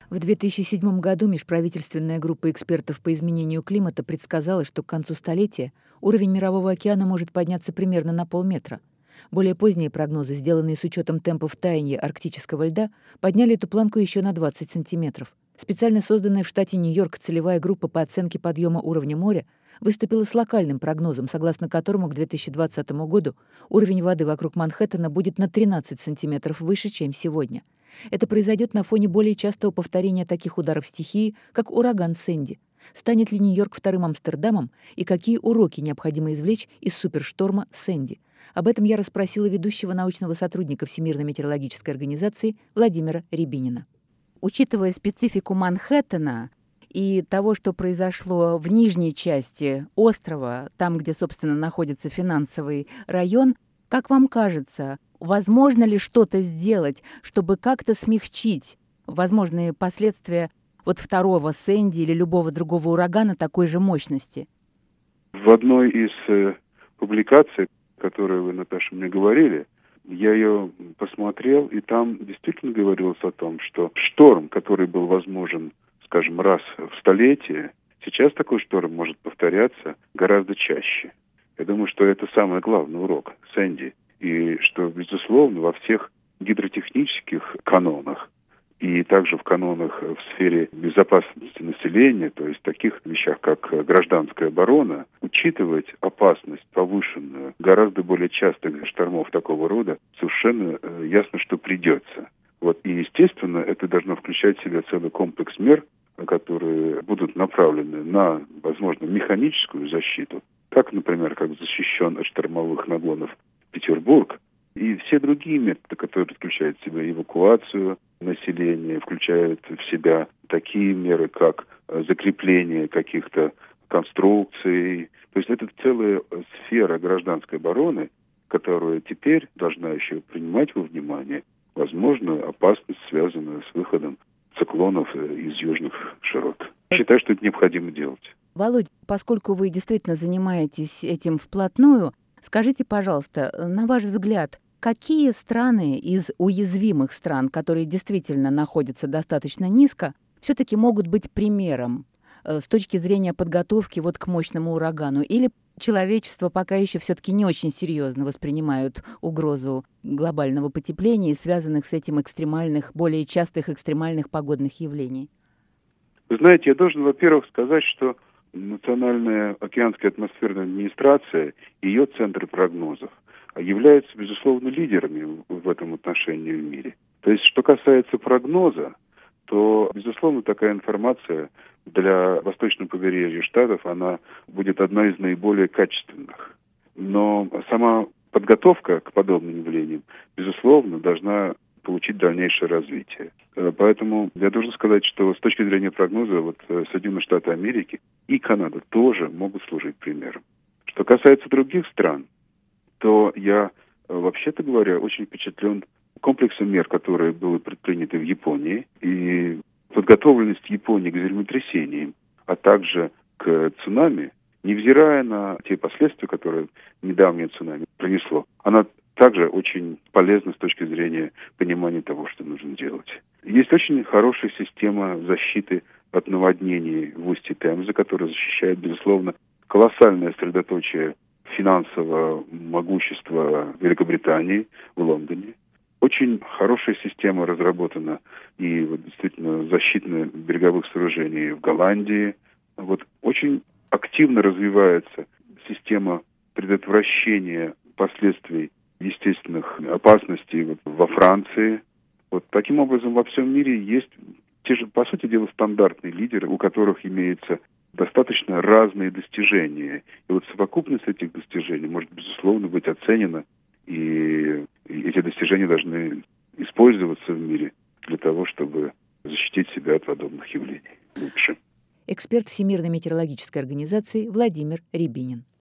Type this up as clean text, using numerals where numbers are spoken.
В 2007 году межправительственная группа экспертов по изменению климата предсказала, что к концу столетия уровень Мирового океана может подняться примерно на полметра. Более поздние прогнозы, сделанные с учетом темпов таяния арктического льда, подняли эту планку еще на 20 сантиметров. Специально созданная в штате Нью-Йорк целевая группа по оценке подъема уровня моря выступила с локальным прогнозом, согласно которому к 2020 году уровень воды вокруг Манхэттена будет на 13 сантиметров выше, чем сегодня. Это произойдет на фоне более частого повторения таких ударов стихии, как ураган Сэнди. Станет ли Нью-Йорк вторым Амстердамом и какие уроки необходимо извлечь из супершторма Сэнди? Об этом я расспросила ведущего научного сотрудника Всемирной метеорологической организации Владимира Рябинина. Учитывая специфику Манхэттена и того, что произошло в нижней части острова, там, где, собственно, находится финансовый район, как вам кажется, возможно ли что-то сделать, чтобы как-то смягчить возможные последствия вот второго Сэнди или любого другого урагана такой же мощности? В одной из публикаций, которую вы, Наташа, мне говорили, я ее посмотрел, и там действительно говорилось о том, что шторм, который был возможен, скажем, раз в столетие, сейчас такой шторм может повторяться гораздо чаще. Я думаю, что это самый главный урок Сэнди. И что, безусловно, во всех гидротехнических канонах и также в канонах в сфере безопасности населения, то есть таких вещах, как гражданская оборона, учитывать опасность повышенную гораздо более частых штормов такого рода совершенно ясно, что придется. И, естественно, это должно включать в себя целый комплекс мер, которые будут направлены на, возможно, механическую защиту, как, например, как защищен от штормовых наклонов Петербург, и все другие методы, которые включают в себя эвакуацию населения, включают в себя такие меры, как закрепление каких-то конструкций. То есть это целая сфера гражданской обороны, которая теперь должна еще принимать во внимание возможную опасность, связанную с выходом циклонов из южных широт. Считаю, что это необходимо делать. Володь, поскольку вы действительно занимаетесь этим вплотную, скажите, пожалуйста, на ваш взгляд, какие страны из уязвимых стран, которые действительно находятся достаточно низко, все-таки могут быть примером с точки зрения подготовки к мощному урагану? Или человечество пока еще все-таки не очень серьезно воспринимают угрозу глобального потепления и связанных с этим более частых экстремальных погодных явлений? Вы знаете, я должен, во-первых, сказать, что Национальная океанская атмосферная администрация и ее центры прогнозов являются, безусловно, лидерами в этом отношении в мире. То есть, что касается прогноза, то, безусловно, такая информация для восточного побережья Штатов, она будет одной из наиболее качественных. Но сама подготовка к подобным явлениям, безусловно, должна получить дальнейшее развитие. Поэтому я должен сказать, что с точки зрения прогноза Соединенные Штаты Америки и Канада тоже могут служить примером. Что касается других стран, то я, вообще-то говоря, очень впечатлен комплексом мер, которые были предприняты в Японии, и подготовленность Японии к землетрясениям, а также к цунами, невзирая на те последствия, которые недавнее цунами принесло, она также очень полезна с точки зрения понимания того, что нужно делать. Есть очень хорошая система защиты от наводнений в устье Темзы, которая защищает, безусловно, колоссальное средоточие финансового могущества Великобритании в Лондоне. Очень хорошая система разработана и действительно защитных береговых сооружений в Голландии. Очень активно развивается система предотвращения последствий естественных опасностей во Франции. Таким образом, во всем мире есть те же, по сути дела, стандартные лидеры, у которых имеются достаточно разные достижения. И совокупность этих достижений может, безусловно, быть оценена, и эти достижения должны использоваться в мире для того, чтобы защитить себя от подобных явлений лучше. Эксперт Всемирной метеорологической организации Владимир Рябинин.